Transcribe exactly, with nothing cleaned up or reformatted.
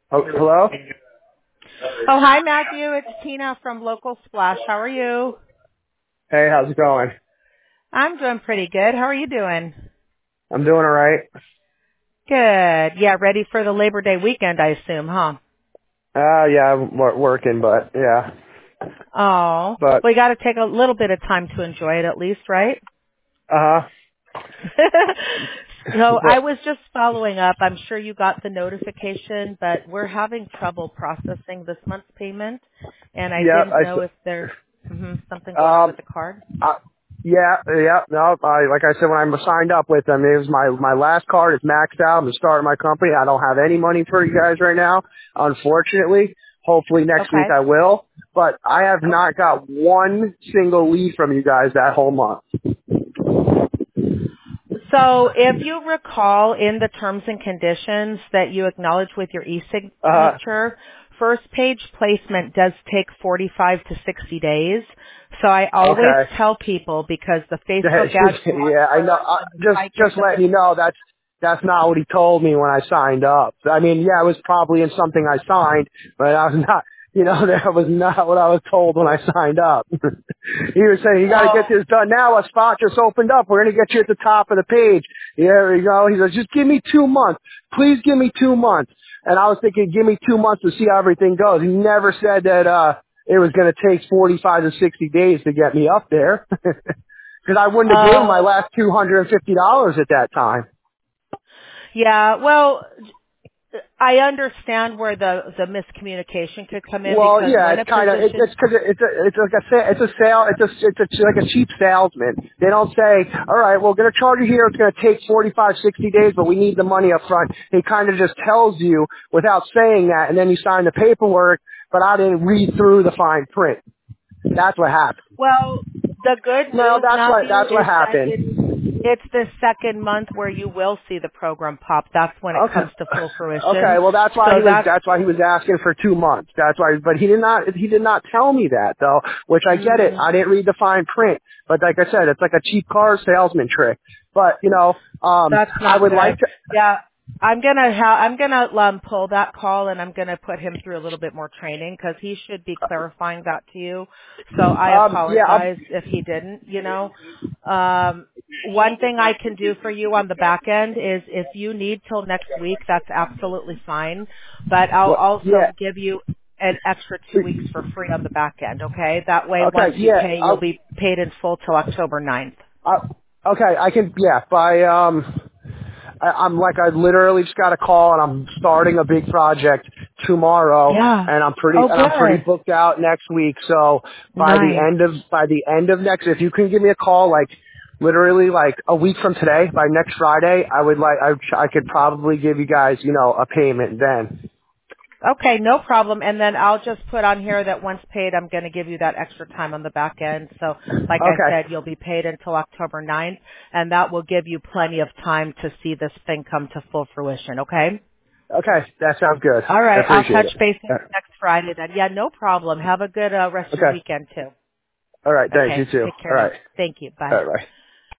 Oh, hello? Oh, hi, Matthew. It's Tina from Local Splash. How are you? Hey, how's it going? I'm doing pretty good. How are you doing? I'm doing alright. Good. Yeah, ready for the Labor Day weekend, I assume, huh? Uh, yeah, I'm wor- working, but yeah. Oh, But, well, you got to take a little bit of time to enjoy it at least, right? uh-huh. So I But, was just following up. I'm sure you got the notification, but we're having trouble processing this month's payment, and I yeah, didn't I, know s- if there's mhm, something going on with um, the card. I, yeah, yeah, no, I, like I said, when I signed up with them, it was my, my last card is maxed out. I'm starting my company. I don't have any money for you guys right now, unfortunately. Hopefully next week Okay. I will. But I have not got one single lead from you guys that whole month. So if you recall in the terms and conditions that you acknowledge with your Uh, e-signature, first page placement does take forty-five to sixty days. So I always okay. tell people because the Facebook ads go out yeah, I know. first Uh, and the just, site gets just a bit. letting you know that's that's not what he told me when I signed up. I mean, yeah, it was probably in something I signed, but I was not. You know, that was not what I was told when I signed up. He was saying, "You got to get Oh, this done now. A spot just opened up. We're going to get you at the top of the page." There you go. He says, "Just give me two months. Please give me two months." And I was thinking, "Give me two months to see how everything goes." He never said that uh it was going to take forty-five to sixty days to get me up there. Because I wouldn't have gave him my oh, last two hundred fifty dollars at that time. yeah. Well, I understand where the the miscommunication could come in Well, because yeah, when it's a kind of it, physician. it's because it, it's a it's like a sa- it's a sale it's a it's a it's like a cheap salesman. They don't say, all right, we're going to charge you here. It's going to take forty-five, sixty days, but we need the money up front. He kind of just tells you without saying that, and then you sign the paperwork. But I didn't read through the fine print. That's what happened. Well, the good No, news, that's what Matthew, that's what is that happened. it's it's the second month where you will see the program pop. That's when it Okay. comes to full Okay. fruition. Well, that's why he So was. that's That's why he was asking for two months. That's why. But he did not. He did not tell me that though. Which I get it. mm, I didn't read the fine print. But like I said, it's like a cheap car salesman trick. But you know, um, that's I not would good. like to. Yeah, I'm gonna ha- I'm gonna um, pull that call and I'm gonna put him through a little bit more training because he should be clarifying that to you. So I Um, yeah. I'll, apologize if he didn't. You know, um, one thing I can do for you on the back end is if you need till next week, that's absolutely fine. But I'll well, also yeah. give you an extra two weeks for free on the back end. Okay, that way once Okay. you Yeah. pay, you'll I'll, be paid in full till October ninth. I'll, okay. I can. Yeah. By um. I, I'm like I literally just got a call and I'm starting a big project tomorrow Yeah. and I'm pretty Oh, and I'm pretty good. booked out next week. So by the Nice. end of by the end of next, if you can give me a call like literally like a week from today, by next Friday, I would like I I could probably give you guys you know a payment then. Okay, no problem. And then I'll just put on here that once paid, I'm going to give you that extra time on the back end. So like I Okay. said, you'll be paid until October ninth, and that will give you plenty of time to see this thing come to full fruition, okay? Okay. That sounds good. All I right, I'll appreciate touch it. base with Uh, you next Friday then. Yeah, no problem. Have a good uh, rest of your Okay. weekend too. All right. Thanks. You Okay, too. take All care now. right. Thank you. All Bye. right. Bye.